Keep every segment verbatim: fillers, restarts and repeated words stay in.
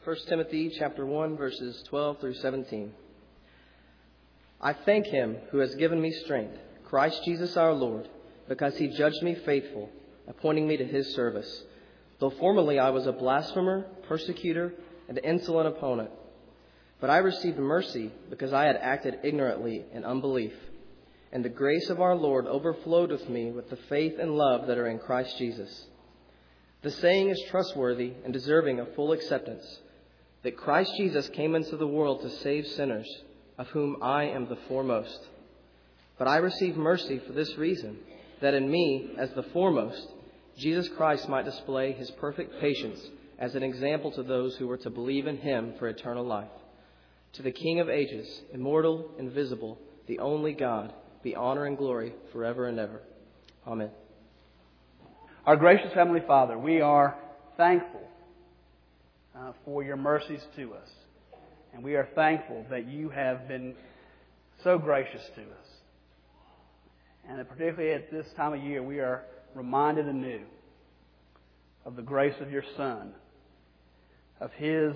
First Timothy chapter one, verses twelve through seventeen. I thank him who has given me strength, Christ Jesus our Lord, because he judged me faithful, appointing me to his service. Though formerly I was a blasphemer, persecutor, and insolent opponent. But I received mercy because I had acted ignorantly in unbelief. And the grace of our Lord overflowed with me with the faith and love that are in Christ Jesus. The saying is trustworthy and deserving of full acceptance, that Christ Jesus came into the world to save sinners, of whom I am the foremost. But I received mercy for this reason, that in me, as the foremost, Jesus Christ might display his perfect patience as an example to those who were to believe in him for eternal life. To the King of ages, immortal, invisible, the only God, be honor and glory forever and ever. Amen. Our gracious Heavenly Father, we are thankful uh, for your mercies to us. And we are thankful that you have been so gracious to us. And that particularly at this time of year, we are reminded anew of the grace of your Son, of his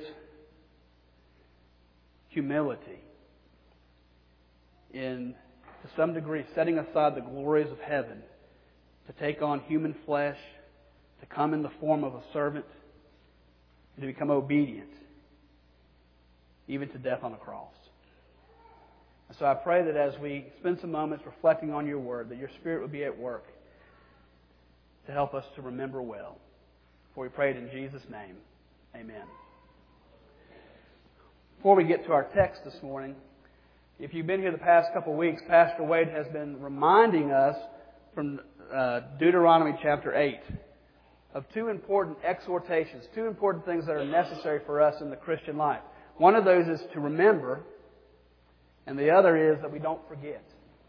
humility in, to some degree, setting aside the glories of heaven to take on human flesh, to come in the form of a servant, and to become obedient, even to death on a cross. And so I pray that as we spend some moments reflecting on your word, that your Spirit would be at work to help us to remember well. For we pray it in Jesus' name. Amen. Before we get to our text this morning, if you've been here the past couple of weeks, Pastor Wade has been reminding us from uh, Deuteronomy chapter eight of two important exhortations, two important things that are necessary for us in the Christian life. One of those is to remember, and the other is that we don't forget.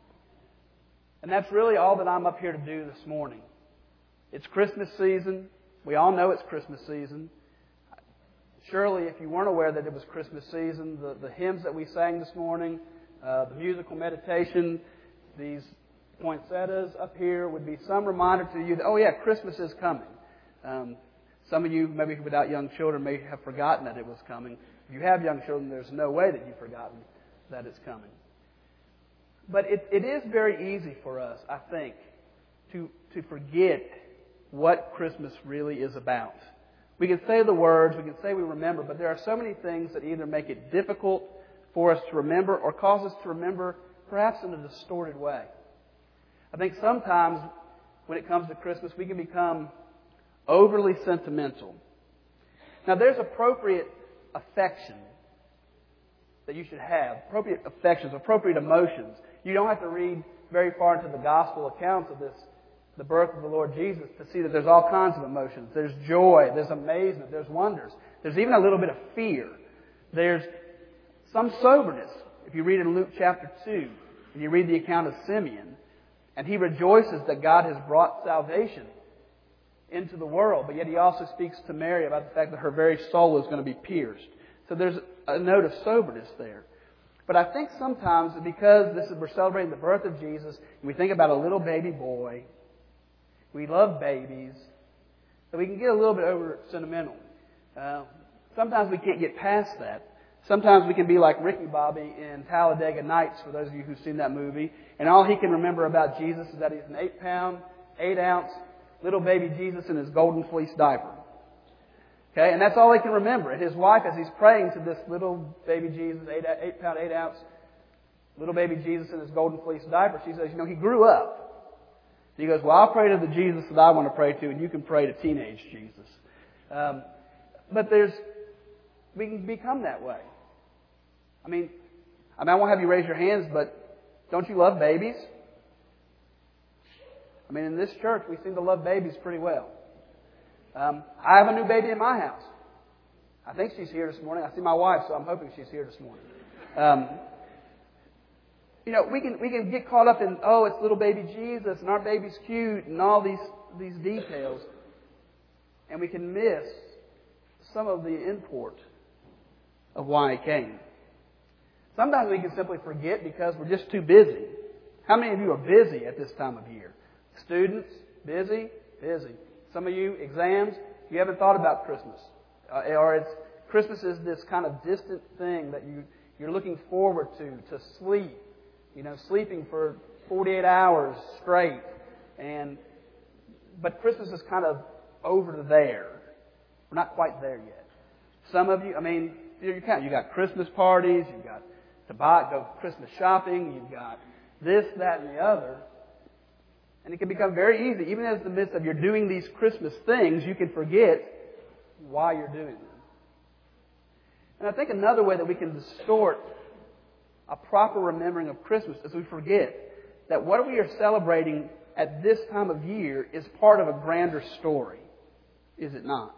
And that's really all that I'm up here to do this morning. It's Christmas season. We all know it's Christmas season. Surely, if you weren't aware that it was Christmas season, the, the hymns that we sang this morning, uh, the musical meditation, these poinsettias up here would be some reminder to you that, oh yeah, Christmas is coming. Um, some of you, maybe without young children, may have forgotten that it was coming. If you have young children, there's no way that you've forgotten that it's coming. But it, it is very easy for us, I think, to, to forget what Christmas really is about. We can say the words, we can say we remember, but there are so many things that either make it difficult for us to remember or cause us to remember perhaps in a distorted way. I think sometimes when it comes to Christmas, we can become overly sentimental. Now, there's appropriate affection that you should have, appropriate affections, appropriate emotions. You don't have to read very far into the gospel accounts of this, the birth of the Lord Jesus, to see that there's all kinds of emotions. There's joy, there's amazement, there's wonders. There's even a little bit of fear. There's some soberness. If you read in Luke chapter two, and you read the account of Simeon, and he rejoices that God has brought salvation into the world, but yet he also speaks to Mary about the fact that her very soul is going to be pierced. So there's a note of soberness there. But I think sometimes because this is, we're celebrating the birth of Jesus, and we think about a little baby boy, we love babies, that we can get a little bit over sentimental. Uh, sometimes we can't get past that. Sometimes we can be like Ricky Bobby in Talladega Nights, for those of you who've seen that movie, and all he can remember about Jesus is that he's an eight pound, eight ounce little baby Jesus in his golden fleece diaper. Okay, and that's all he can remember. And his wife, as he's praying to this little baby Jesus, eight, eight pound, eight ounce little baby Jesus in his golden fleece diaper, she says, you know, he grew up. And he goes, well, I'll pray to the Jesus that I want to pray to, and you can pray to teenage Jesus. Um, but there's, we can become that way. I mean, I mean, I won't have you raise your hands, but don't you love babies? I mean, in this church, we seem to love babies pretty well. Um, I have a new baby in my house. I think she's here this morning. I see my wife, so I'm hoping she's here this morning. Um, you know, we can we can get caught up in, oh, it's little baby Jesus, and our baby's cute, and all these these details, and we can miss some of the import of why he came. Sometimes we can simply forget because we're just too busy. How many of you are busy at this time of year? Students, busy, busy. Some of you, exams, you haven't thought about Christmas. Uh, or it's Christmas is this kind of distant thing that you, you're looking forward to, to sleep. You know, sleeping for forty-eight hours straight. And but Christmas is kind of over there. We're not quite there yet. Some of you, I mean, you count. You got Christmas parties. You've got to buy, go Christmas shopping. You've got this, that, and the other. And it can become very easy, even in the midst of you're doing these Christmas things, you can forget why you're doing them. And I think another way that we can distort a proper remembering of Christmas is we forget that what we are celebrating at this time of year is part of a grander story, is it not?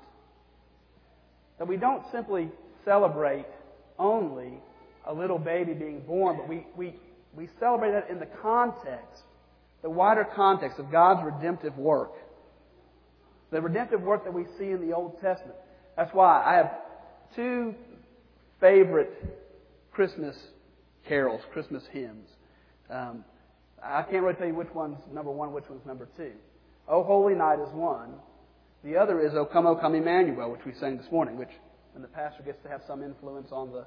That we don't simply celebrate only a little baby being born, but we, we, we celebrate that in the context, the wider context of God's redemptive work. The redemptive work that we see in the Old Testament. That's why I have two favorite Christmas carols, Christmas hymns. Um, I can't really tell you which one's number one, which one's number two. O Holy Night is one. The other is O Come, O Come Emmanuel, which we sang this morning, which, and the pastor gets to have some influence on the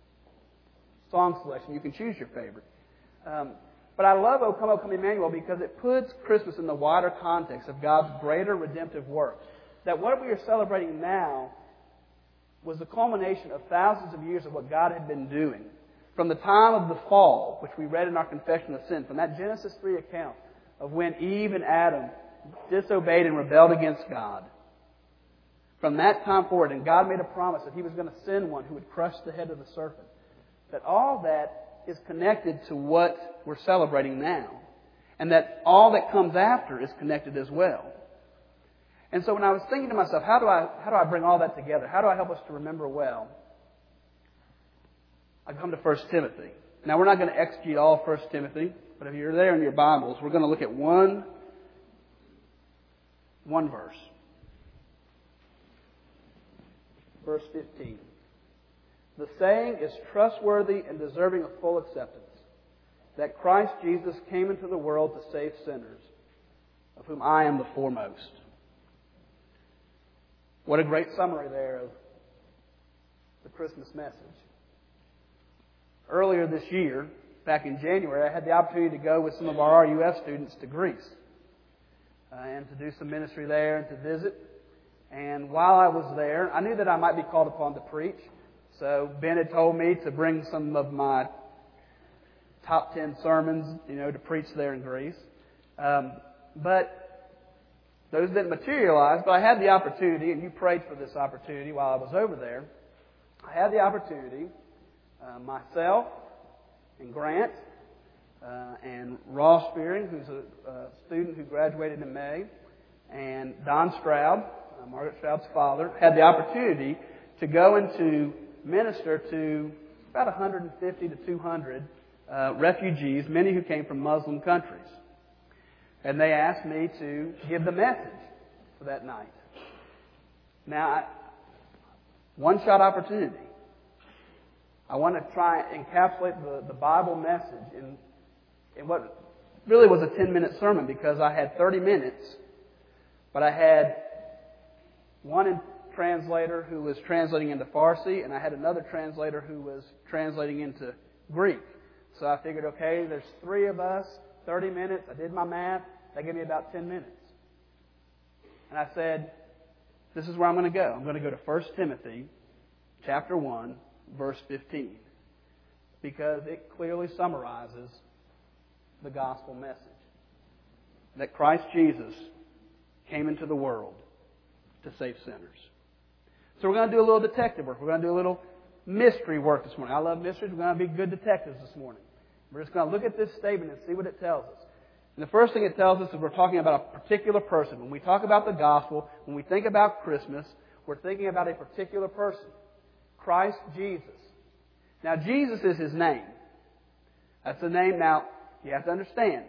song selection. You can choose your favorite. Um, but I love O Come, O Come Emmanuel because it puts Christmas in the wider context of God's greater redemptive work. That what we are celebrating now was the culmination of thousands of years of what God had been doing. From the time of the fall, which we read in our Confession of Sin, from that Genesis three account of when Eve and Adam disobeyed and rebelled against God. From that time forward, and God made a promise that He was going to send one who would crush the head of the serpent. That all that is connected to what we're celebrating now. And that all that comes after is connected as well. And so when I was thinking to myself, how do I how do I bring all that together? How do I help us to remember well? I come to First Timothy. Now, we're not going to exegete all First Timothy, but if you're there in your Bibles, we're going to look at one, one verse. Verse fifteen. The saying is trustworthy and deserving of full acceptance, that Christ Jesus came into the world to save sinners, of whom I am the foremost. What a great summary there of the Christmas message. Earlier this year, back in January, I had the opportunity to go with some of our R U F students to Greece uh, and to do some ministry there and to visit. And while I was there, I knew that I might be called upon to preach. So Ben had told me to bring some of my top ten sermons, you know, to preach there in Greece. Um, but those didn't materialize. But I had the opportunity, and you prayed for this opportunity while I was over there. I had the opportunity. Uh, myself and Grant uh, and Ross Spearing, who's a, a student who graduated in May, and Don Stroud, uh, Margaret Stroud's father, had the opportunity to go and to minister to about one hundred fifty to two hundred uh, refugees, many who came from Muslim countries. And they asked me to give the message for that night. Now, I, one-shot opportunity. I want to try and encapsulate the, the Bible message in, in what really was a ten-minute sermon because I had thirty minutes, but I had one translator who was translating into Farsi, and I had another translator who was translating into Greek. So I figured, okay, there's three of us, thirty minutes. I did my math. That gave me about ten minutes. And I said, this is where I'm going to go. I'm going to go to First Timothy chapter one. Verse fifteen, because it clearly summarizes the gospel message. That Christ Jesus came into the world to save sinners. So we're going to do a little detective work. We're going to do a little mystery work this morning. I love mysteries. We're going to be good detectives this morning. We're just going to look at this statement and see what it tells us. And the first thing it tells us is we're talking about a particular person. When we talk about the gospel, when we think about Christmas, we're thinking about a particular person. Christ Jesus. Now, Jesus is His name. That's the name. Now, you have to understand.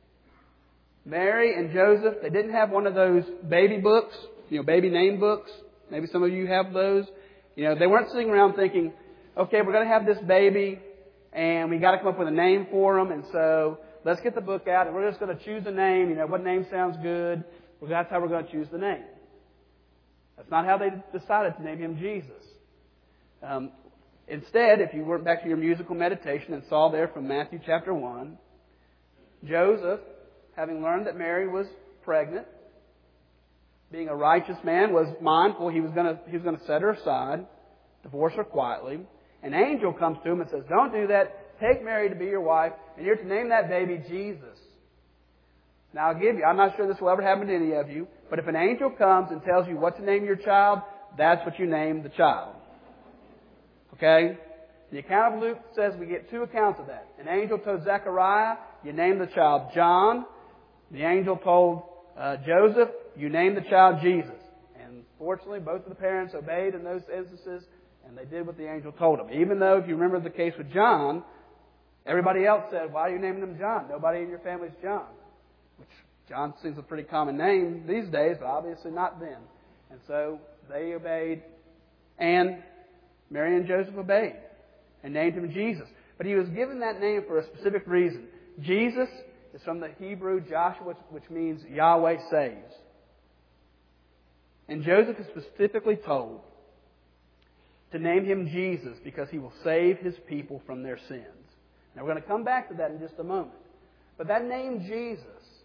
Mary and Joseph, they didn't have one of those baby books, you know, baby name books. Maybe some of you have those. You know, they weren't sitting around thinking, okay, we're going to have this baby, and we got to come up with a name for him, and so let's get the book out, and we're just going to choose a name. You know, what name sounds good? Well, that's how we're going to choose the name. That's not how they decided to name Him Jesus. Um, instead, if you went back to your musical meditation and saw there from Matthew chapter one, Joseph, having learned that Mary was pregnant, being a righteous man, was mindful he was going to he was going to set her aside, divorce her quietly. An angel comes to him and says, "Don't do that. Take Mary to be your wife, and you're to name that baby Jesus." Now, I'll give you, I'm not sure this will ever happen to any of you, but if an angel comes and tells you what to name your child, that's what you name the child. Okay? The account of Luke says we get two accounts of that. An angel told Zechariah, you name the child John. The angel told uh, Joseph, you name the child Jesus. And fortunately, both of the parents obeyed in those instances, and they did what the angel told them. Even though, if you remember the case with John, everybody else said, "Why are you naming him John? Nobody in your family's John." Which, John seems a pretty common name these days, but obviously not then. And so they obeyed, and Mary and Joseph obeyed and named him Jesus. But he was given that name for a specific reason. Jesus is from the Hebrew Joshua, which means Yahweh saves. And Joseph is specifically told to name him Jesus because he will save his people from their sins. Now we're going to come back to that in just a moment. But that name Jesus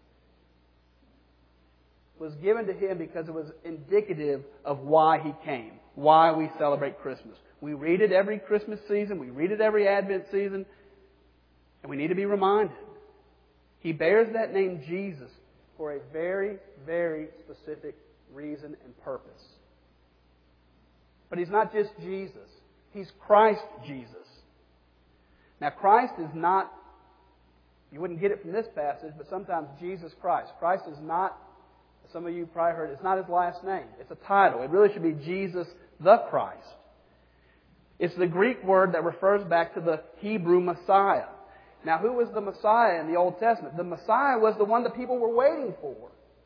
was given to him because it was indicative of why he came, why we celebrate Christmas. We read it every Christmas season, we read it every Advent season, and we need to be reminded. He bears that name Jesus for a very, very specific reason and purpose. But He's not just Jesus. He's Christ Jesus. Now, Christ is not, you wouldn't get it from this passage, but sometimes Jesus Christ. Christ is not, some of you probably heard, it's not His last name. It's a title. It really should be Jesus the Christ. It's the Greek word that refers back to the Hebrew Messiah. Now, who was the Messiah in the Old Testament? The Messiah was the one that people were waiting for.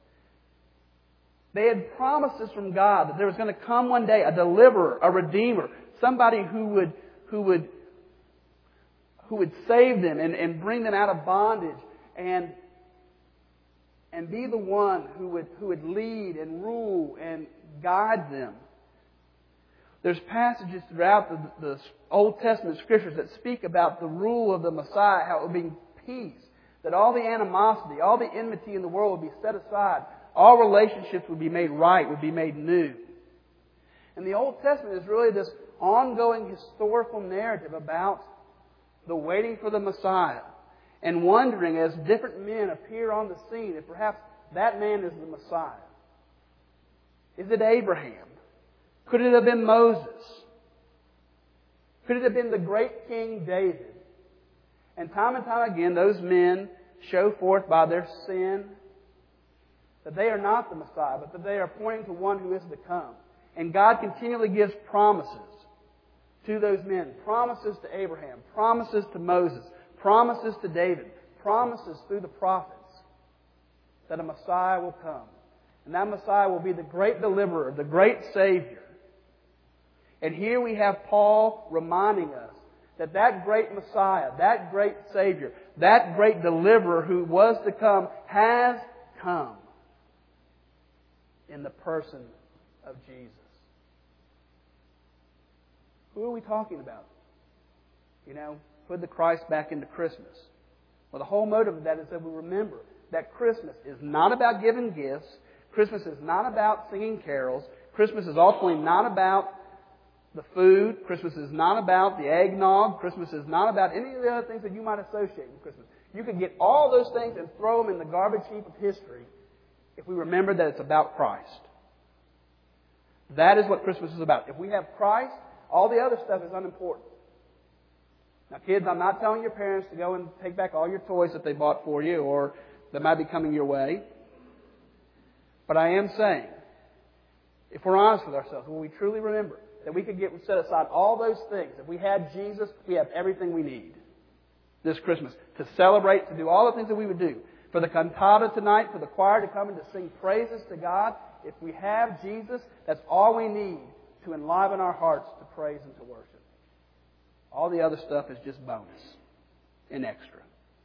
They had promises from God that there was going to come one day a deliverer, a redeemer, somebody who would who would who would save them and, and bring them out of bondage and and be the one who would who would lead and rule and guide them. There's passages throughout the, the Old Testament Scriptures that speak about the rule of the Messiah, how it would be peace, that all the animosity, all the enmity in the world would be set aside. All relationships would be made right, would be made new. And the Old Testament is really this ongoing historical narrative about the waiting for the Messiah and wondering as different men appear on the scene if perhaps that man is the Messiah. Is it Abraham? Could it have been Moses? Could it have been the great King David? And time and time again, those men show forth by their sin that they are not the Messiah, but that they are pointing to one who is to come. And God continually gives promises to those men. Promises to Abraham, promises to Moses, promises to David, promises through the prophets that a Messiah will come. And that Messiah will be the great deliverer, the great Savior. And here we have Paul reminding us that that great Messiah, that great Savior, that great deliverer who was to come has come in the person of Jesus. Who are we talking about? You know, put the Christ back into Christmas. Well, the whole motive of that is that we remember that Christmas is not about giving gifts. Christmas is not about singing carols. Christmas is ultimately not about the food. Christmas is not about the eggnog. Christmas is not about any of the other things that you might associate with Christmas. You could get all those things and throw them in the garbage heap of history if we remember that it's about Christ. That is what Christmas is about. If we have Christ, all the other stuff is unimportant. Now, kids, I'm not telling your parents to go and take back all your toys that they bought for you or that might be coming your way. But I am saying, if we're honest with ourselves, when we truly remember that we could get set aside all those things, if we had Jesus, we have everything we need this Christmas to celebrate, to do all the things that we would do. For the cantata tonight, for the choir to come and to sing praises to God, if we have Jesus, that's all we need to enliven our hearts to praise and to worship. All the other stuff is just bonus and extra.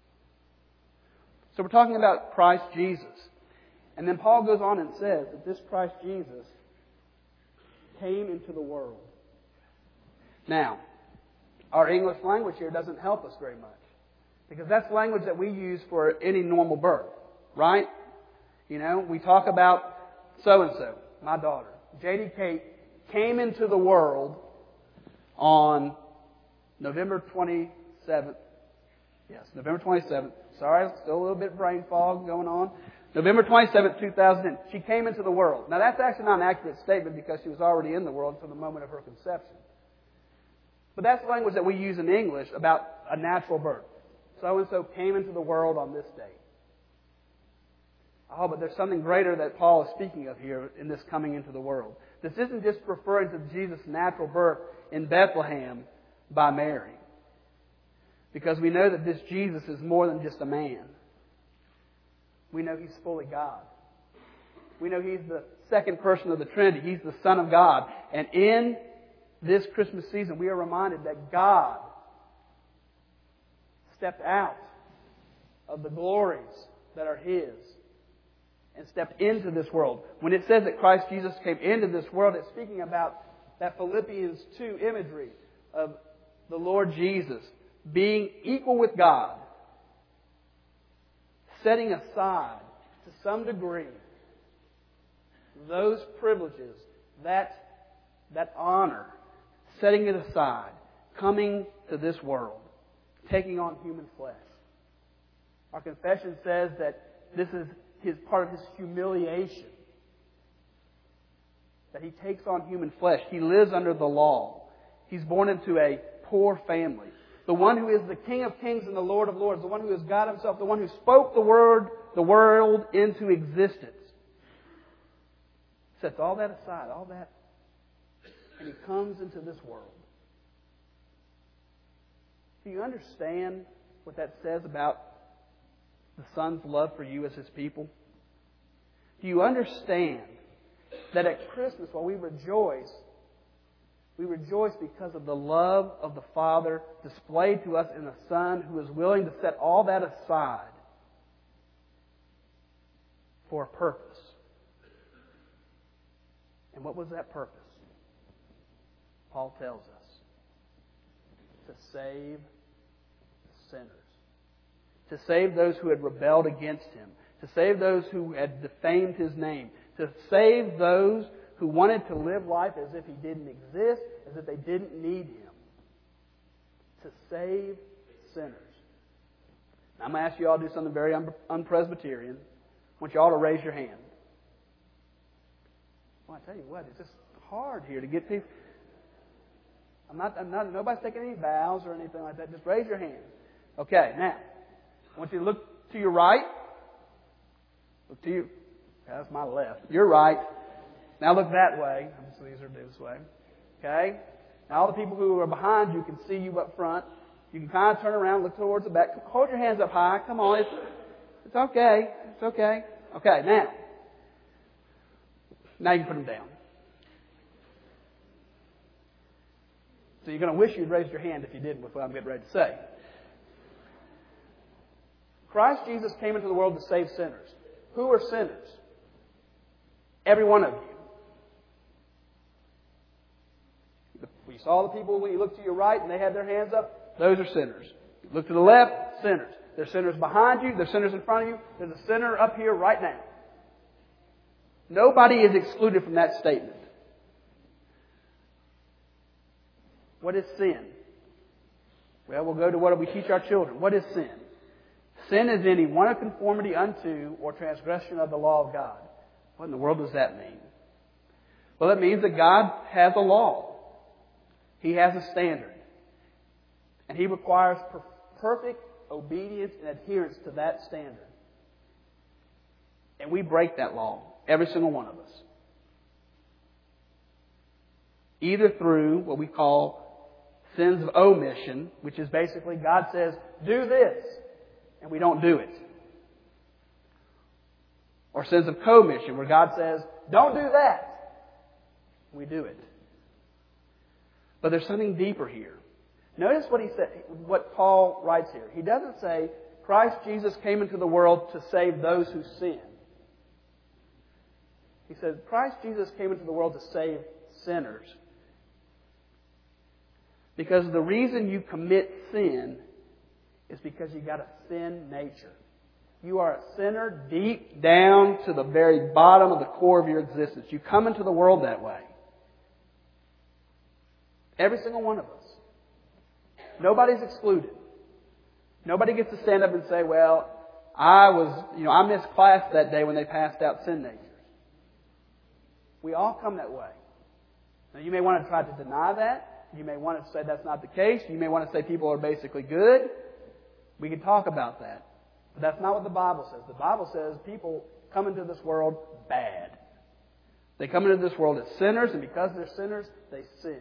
So we're talking about Christ Jesus. And then Paul goes on and says that this Christ Jesus came into the world. Now, our English language here doesn't help us very much, because that's language that we use for any normal birth, right? You know, we talk about so-and-so, my daughter, J D Kate, came into the world on November twenty-seventh. Yes, November twenty-seventh. Sorry, still a little bit brain fog going on. November twenty-seventh, two thousand. She came into the world. Now, that's actually not an accurate statement because she was already in the world from the moment of her conception. But that's the language that we use in English about a natural birth. So-and-so came into the world on this date. Oh, but there's something greater that Paul is speaking of here in this coming into the world. This isn't just referring to Jesus' natural birth in Bethlehem by Mary. Because we know that this Jesus is more than just a man. We know He's fully God. We know He's the second person of the Trinity. He's the Son of God. And in this Christmas season, we are reminded that God stepped out of the glories that are His and stepped into this world. When it says that Christ Jesus came into this world, it's speaking about that Philippians two imagery of the Lord Jesus being equal with God, setting aside to some degree those privileges, that, that honor, setting it aside, coming to this world, taking on human flesh. Our confession says that this is his part of His humiliation, that He takes on human flesh. He lives under the law. He's born into a poor family. The one who is the King of Kings and the Lord of Lords, the one who is God Himself, the one who spoke the word, the world into existence, sets all that aside, all that, and He comes into this world. Do you understand what that says about the Son's love for you as His people? Do you understand that at Christmas, while we rejoice, we rejoice because of the love of the Father displayed to us in a Son who is willing to set all that aside for a purpose? And what was that purpose? Paul tells us. To save sinners. To save those who had rebelled against Him. To save those who had defamed His name. To save those who wanted to live life as if He didn't exist, as if they didn't need Him. To save sinners. Now, I'm going to ask you all to do something very un- un-Presbyterian. I want you all to raise your hand. Well, I tell you what, it's just hard here to get people. I'm not, I'm not, nobody's taking any vows or anything like that. Just raise your hand. Okay, now, I want you to look to your right. Look to you. That's my left. Your right. Now look that way. These are this way. Okay? Now all the people who are behind you can see you up front. You can kind of turn around, look towards the back. Hold your hands up high. Come on. It's, it's okay. It's okay. Okay, now. Now you can put them down. So you're going to wish you'd raised your hand if you didn't with what I'm getting ready to say. Christ Jesus came into the world to save sinners. Who are sinners? Every one of you. We saw the people when you look to your right and they had their hands up. Those are sinners. You look to the left, sinners. There's sinners behind you. There's sinners in front of you. There's a sinner up here right now. Nobody is excluded from that statement. What is sin? Well, we'll go to what we teach our children. What is sin? Sin is any want of conformity unto or transgression of the law of God. What in the world does that mean? Well, it means that God has a law. He has a standard. And He requires per- perfect obedience and adherence to that standard. And we break that law. Every single one of us. Either through what we call sins of omission, which is basically God says, do this, and we don't do it. Or sins of commission, where God says, don't do that. We do it. But there's something deeper here. Notice what he said, what Paul writes here. He doesn't say, Christ Jesus came into the world to save those who sin. He said, Christ Jesus came into the world to save sinners. Because the reason you commit sin is because you got a sin nature. You are a sinner deep down to the very bottom of the core of your existence. You come into the world that way. Every single one of us. Nobody's excluded. Nobody gets to stand up and say, well, I was, you know, I missed class that day when they passed out sin natures. We all come that way. Now, you may want to try to deny that. You may want to say that's not the case. You may want to say people are basically good. We can talk about that. But that's not what the Bible says. The Bible says people come into this world bad. They come into this world as sinners, and because they're sinners, they sin.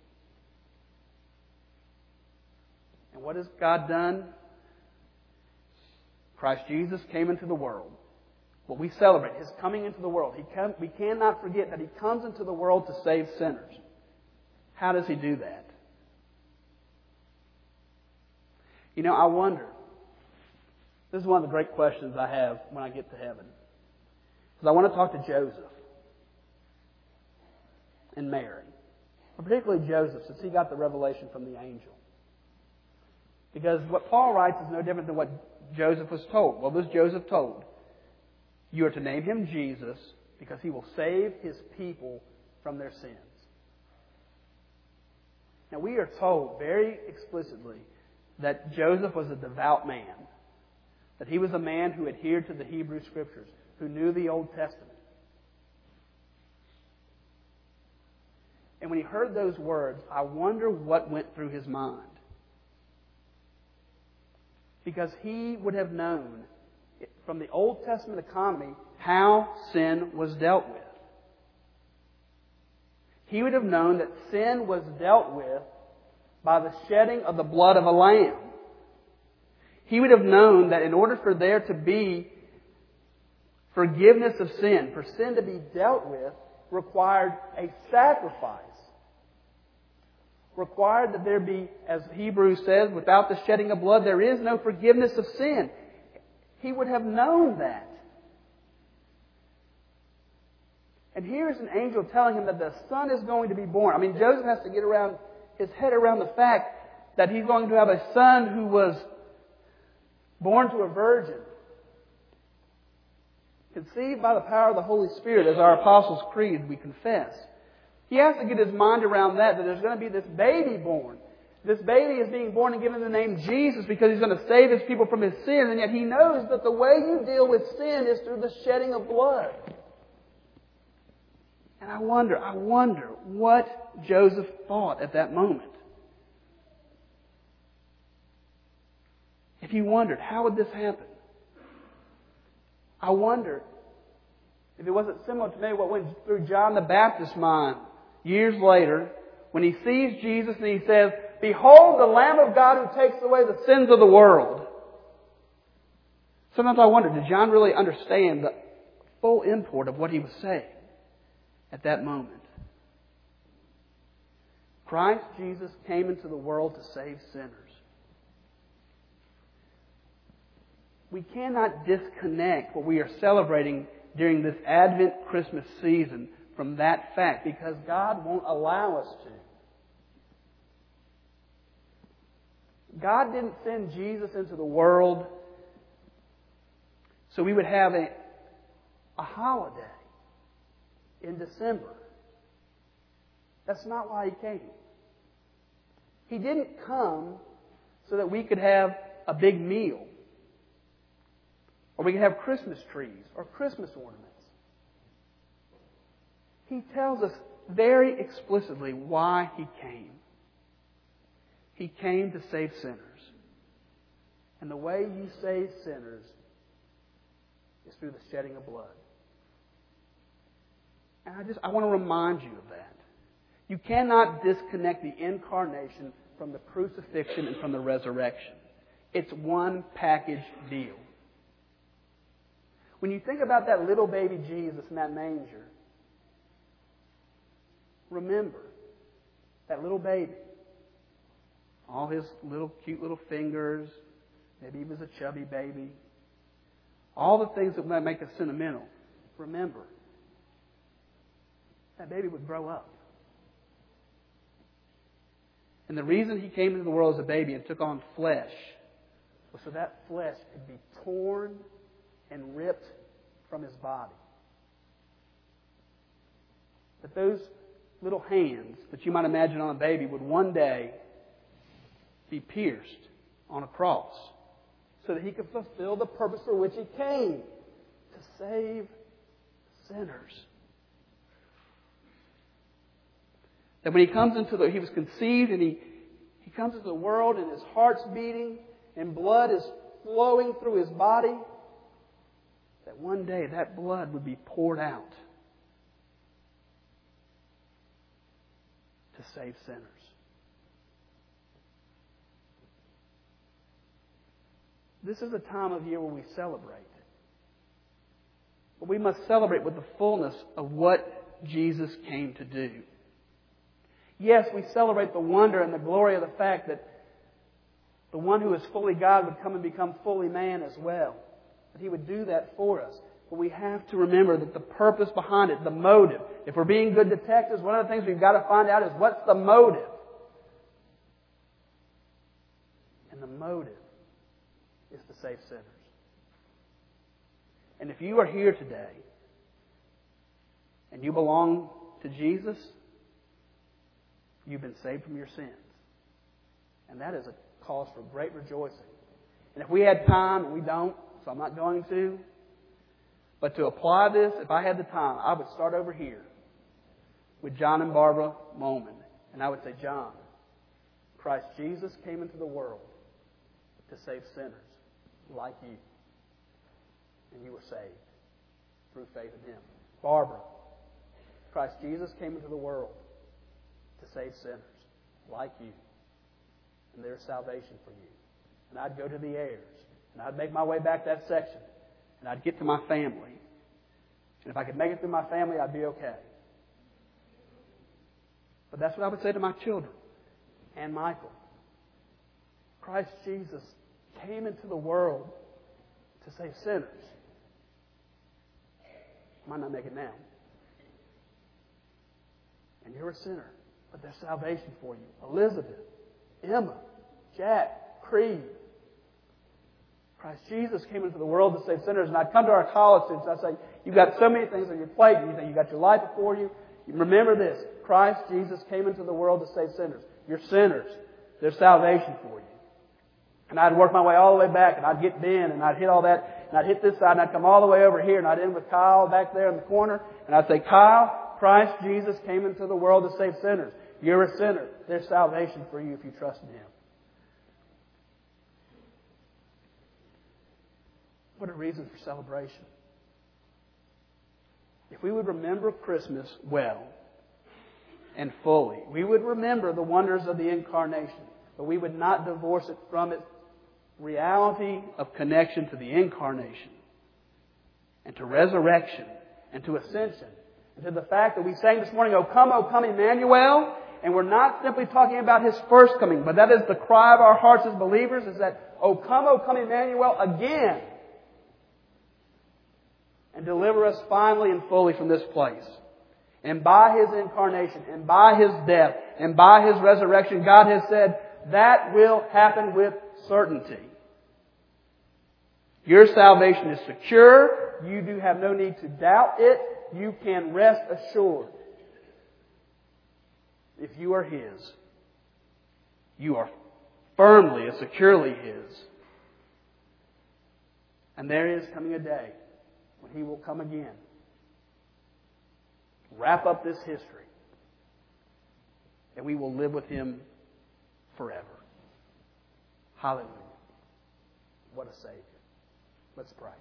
And what has God done? Christ Jesus came into the world. What we celebrate, His coming into the world. He come, we cannot forget that He comes into the world to save sinners. How does He do that? You know, I wonder. This is one of the great questions I have when I get to heaven. Because I want to talk to Joseph and Mary. Particularly Joseph, since he got the revelation from the angel. Because what Paul writes is no different than what Joseph was told. What was Joseph told? You are to name him Jesus because he will save his people from their sins. Now we are told very explicitly that Joseph was a devout man. That he was a man who adhered to the Hebrew Scriptures, who knew the Old Testament. And when he heard those words, I wonder what went through his mind. Because he would have known from the Old Testament economy how sin was dealt with. He would have known that sin was dealt with by the shedding of the blood of a lamb. He would have known that in order for there to be forgiveness of sin, for sin to be dealt with, required a sacrifice. Required that there be, as Hebrews says, without the shedding of blood, there is no forgiveness of sin. He would have known that. And here's an angel telling him that the Son is going to be born. I mean, Joseph has to get around his head around the fact that he's going to have a son who was born to a virgin, conceived by the power of the Holy Spirit, as our Apostles' Creed we confess. He has to get his mind around that, that there's going to be this baby born. This baby is being born and given the name Jesus because He's going to save His people from His sins, and yet he knows that the way you deal with sin is through the shedding of blood. And I wonder, I wonder what Joseph thought at that moment. If he wondered, how would this happen? I wonder if it wasn't similar to maybe what went through John the Baptist's mind years later when he sees Jesus and he says, "Behold the Lamb of God who takes away the sins of the world." Sometimes I wonder, did John really understand the full import of what he was saying at that moment? Christ Jesus came into the world to save sinners. We cannot disconnect what we are celebrating during this Advent Christmas season from that fact because God won't allow us to. God didn't send Jesus into the world so we would have a, a holiday in December. That's not why He came. He didn't come so that we could have a big meal. Or we could have Christmas trees or Christmas ornaments. He tells us very explicitly why He came. He came to save sinners. And the way you save sinners is through the shedding of blood. And I just I want to remind you of that. You cannot disconnect the incarnation from the crucifixion and from the resurrection. It's one package deal. When you think about that little baby Jesus in that manger, remember that little baby. All his little cute little fingers. Maybe he was a chubby baby. All the things that might make us sentimental. Remember, that baby would grow up. And the reason He came into the world as a baby and took on flesh was so that flesh could be torn and ripped from His body. That those little hands that you might imagine on a baby would one day be pierced on a cross so that He could fulfill the purpose for which He came, to save sinners. That when He comes into the, He was conceived and He, he comes into the world and His heart's beating and blood is flowing through His body, that one day that blood would be poured out to save sinners. This is a time of year where we celebrate. But we must celebrate with the fullness of what Jesus came to do. Yes, we celebrate the wonder and the glory of the fact that the one who is fully God would come and become fully man as well. That He would do that for us. But we have to remember that the purpose behind it, the motive. If we're being good detectives, one of the things we've got to find out is what's the motive. And the motive is to save sinners. And if you are here today and you belong to Jesus, you've been saved from your sins. And that is a cause for great rejoicing. And if we had time, and we don't, so I'm not going to, but to apply this, if I had the time, I would start over here with John and Barbara Moman. And I would say, John, Christ Jesus came into the world to save sinners like you. And you were saved through faith in Him. Barbara, Christ Jesus came into the world to save sinners like you. And there's salvation for you. And I'd go to the heirs. And I'd make my way back that section. And I'd get to my family. And if I could make it through my family, I'd be okay. But that's what I would say to my children. And Michael. Christ Jesus came into the world to save sinners. Might not make it now. And you're a sinner. But there's salvation for you. Elizabeth, Emma, Jack, Creed. Christ Jesus came into the world to save sinners. And I'd come to our college students and I'd say, you've got so many things on your plate. You think you've got your life before you. Remember this. Christ Jesus came into the world to save sinners. You're sinners. There's salvation for you. And I'd work my way all the way back and I'd get Ben and I'd hit all that and I'd hit this side and I'd come all the way over here and I'd end with Kyle back there in the corner and I'd say, Kyle, Christ Jesus came into the world to save sinners. You're a sinner. There's salvation for you if you trust in Him. What a reason for celebration. If we would remember Christmas well and fully, we would remember the wonders of the Incarnation, but we would not divorce it from its reality of connection to the Incarnation and to resurrection and to ascension and to the fact that we sang this morning, O come, O come, Emmanuel. And we're not simply talking about His first coming, but that is the cry of our hearts as believers, is that, O come, O come, Emmanuel, again. And deliver us finally and fully from this place. And by His incarnation, and by His death, and by His resurrection, God has said, that will happen with certainty. Your salvation is secure. You do have no need to doubt it. You can rest assured. If you are His, you are firmly and securely His. And there is coming a day when He will come again, wrap up this history, and we will live with Him forever. Hallelujah. What a Savior. Let's pray.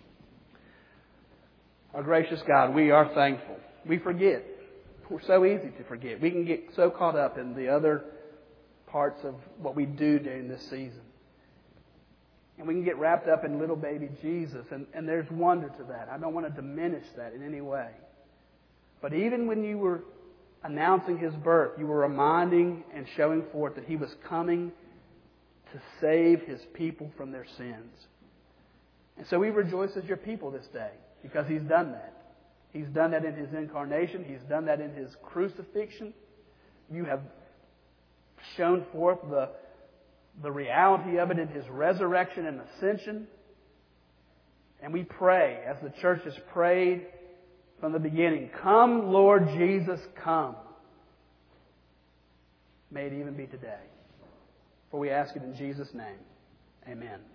Our gracious God, we are thankful. We forget. We're so easy to forget. We can get so caught up in the other parts of what we do during this season. And we can get wrapped up in little baby Jesus. And, and there's wonder to that. I don't want to diminish that in any way. But even when you were announcing His birth, you were reminding and showing forth that He was coming to save His people from their sins. And so we rejoice as your people this day because He's done that. He's done that in His incarnation. He's done that in His crucifixion. You have shown forth the, the reality of it in His resurrection and ascension. And we pray, as the church has prayed from the beginning, come, Lord Jesus, come. May it even be today. For we ask it in Jesus' name. Amen.